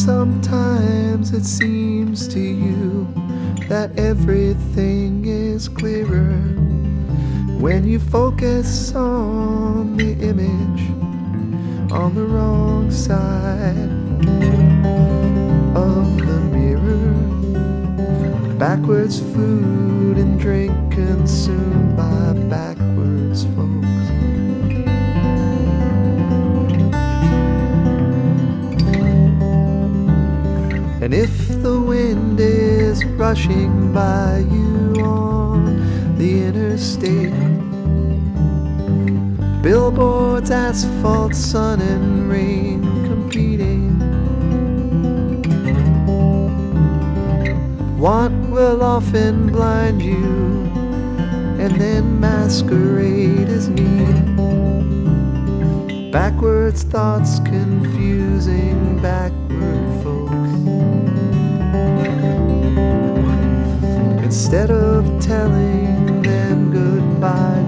Sometimes it seems to you that everything is clearer when you focus on the image on the wrong side of the mirror. Backwards food and drink consumed by backwards folks. And if the wind is rushing by you on the interstate, billboards, asphalt, sun and rain competing, want will often blind you and then masquerade as need. Backwards thoughts confusing backward folks. Instead of telling them goodbye,